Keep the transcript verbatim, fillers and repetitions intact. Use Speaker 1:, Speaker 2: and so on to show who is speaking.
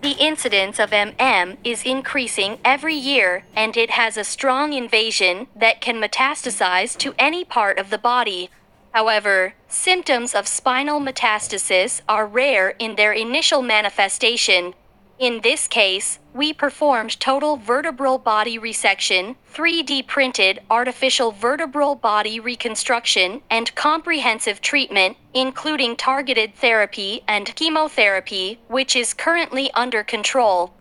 Speaker 1: The incidence of M M is increasing every year, and it has a strong invasion that can metastasize to any part of the body. However, symptoms of spinal metastasis are rare in their initial manifestation. In this case, we performed total vertebral body resection, three D printed artificial vertebral body reconstruction, and comprehensive treatment, including targeted therapy and chemotherapy, which is currently under control.